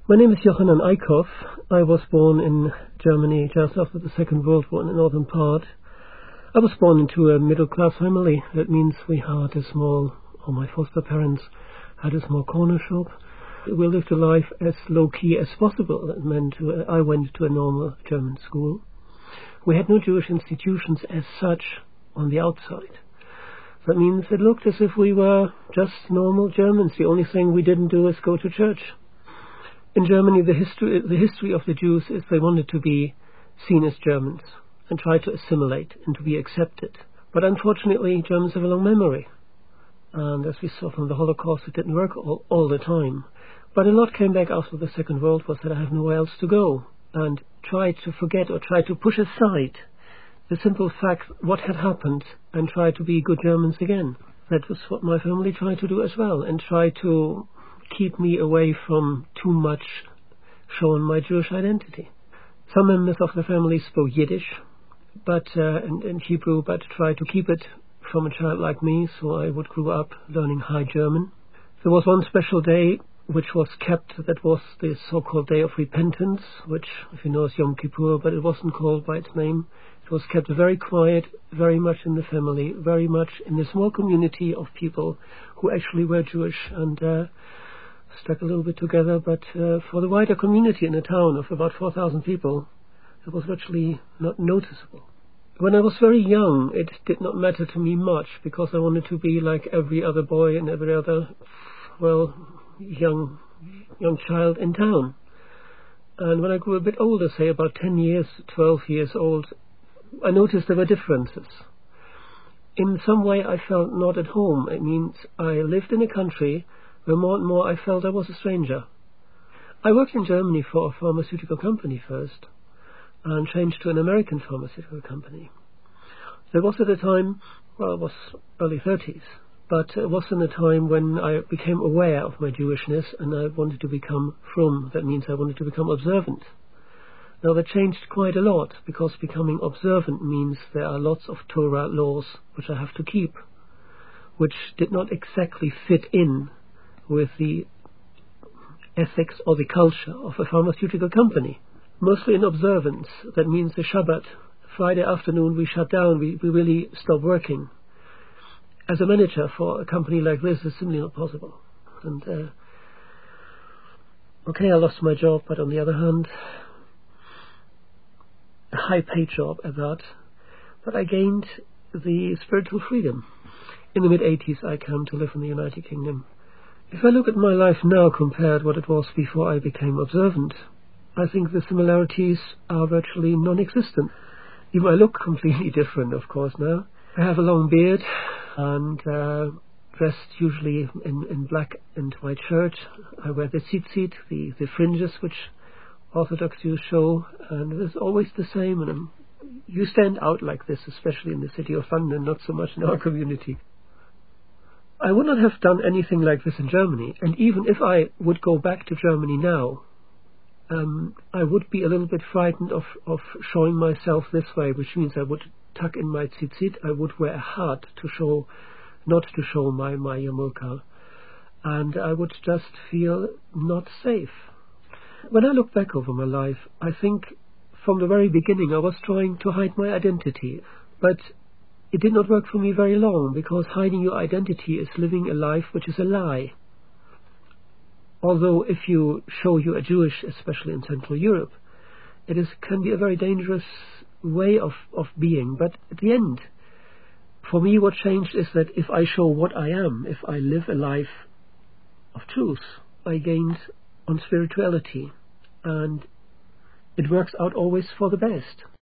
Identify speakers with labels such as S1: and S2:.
S1: My name is Johann Eickhoff. I was born in Germany just after the Second World War in the northern part. I was born into a middle-class family. That means my foster parents had a small corner shop. We lived a life as low-key as possible. That meant I went to a normal German school. We had no Jewish institutions as such on the outside. That means it looked as if we were just normal Germans. The only thing we didn't do is go to church. In Germany, the history of the Jews is they wanted to be seen as Germans and try to assimilate and to be accepted. But unfortunately, Germans have a long memory. And as we saw from the Holocaust, it didn't work all the time. But a lot came back after the Second World War, that I have nowhere else to go, and tried to forget or tried to push aside the simple fact what had happened and try to be good Germans again. That was what my family tried to do as well, and try to keep me away from too much showing my Jewish identity. Some members of the family spoke Yiddish, and Hebrew, but tried to keep it from a child like me, so I would grow up learning High German. There was one special day which was kept, that was the so-called Day of Repentance, which, if you know, is Yom Kippur, but it wasn't called by its name. It was kept very quiet, very much in the family, very much in a small community of people who actually were Jewish and stuck a little bit together, but for the wider community in a town of about 4,000 people, it was virtually not noticeable. When I was very young, it did not matter to me much, because I wanted to be like every other boy and every other, young child in town. And when I grew a bit older, say about 10 years, 12 years old, I noticed there were differences. In some way, I felt not at home. It means I lived in a country where more and more I felt I was a stranger. I worked in Germany for a pharmaceutical company first, and changed to an American pharmaceutical company. There was at a time, I was early 30s, but it was in a time when I became aware of my Jewishness, and I wanted to become frum. That means I wanted to become observant. Now that changed quite a lot, because becoming observant means there are lots of Torah laws which I have to keep, which did not exactly fit in with the ethics or the culture of a pharmaceutical company. Mostly in observance. That means the Shabbat, Friday afternoon, we shut down, we really stop working. As a manager for a company like this, it's simply not possible. And I lost my job, but on the other hand, a high-paid job at that. But I gained the spiritual freedom. In the mid-80s, I came to live in the United Kingdom. If I look at my life now compared what it was before I became observant, I think the similarities are virtually non-existent. Even I look completely different, of course, now. I have a long beard and dressed usually in black and white shirt. I wear the tzitzit, the fringes which Orthodox Jews show, and it's always the same. And you stand out like this, especially in the city of London, not so much in our community. I would not have done anything like this in Germany, and even if I would go back to Germany now, I would be a little bit frightened of showing myself this way, which means I would tuck in my tzitzit, I would wear a hat not to show my yarmulke, and I would just feel not safe. When I look back over my life, I think from the very beginning I was trying to hide my identity, but it did not work for me very long, because hiding your identity is living a life which is a lie. Although if you show you are Jewish, especially in Central Europe, can be a very dangerous way of being. But at the end, for me what changed is that if I show what I am, if I live a life of truth, I gained on spirituality, and it works out always for the best.